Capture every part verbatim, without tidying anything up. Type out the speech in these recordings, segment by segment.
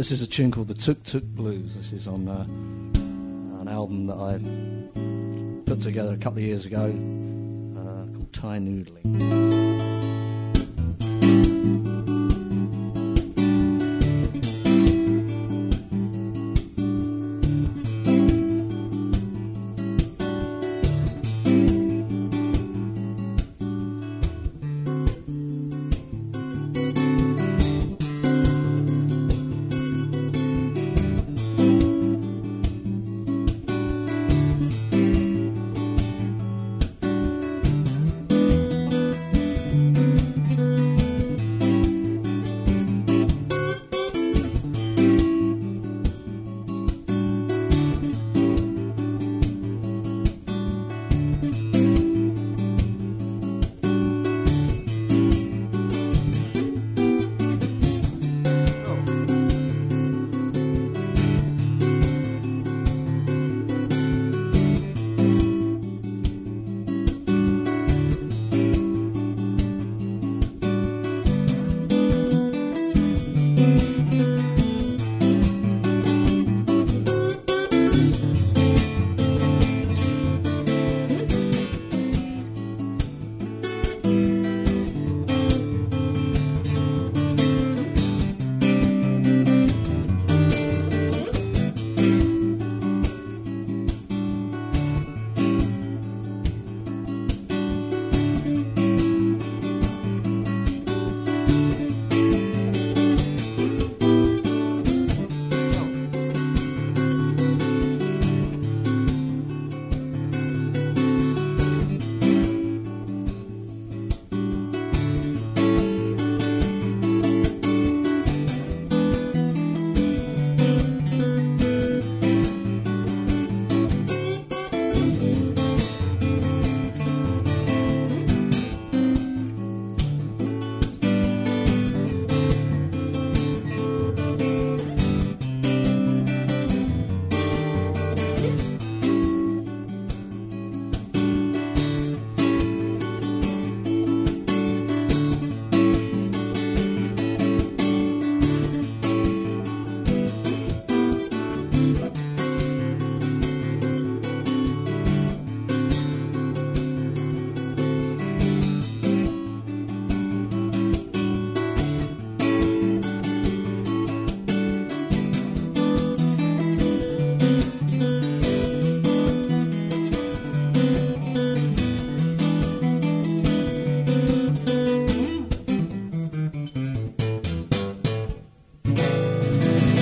this is a tune called the Tuk Tuk Blues. This is on uh, an album that I put together a couple of years ago uh, called Thai Noodling.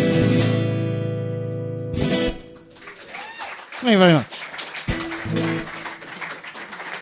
Thank you very much.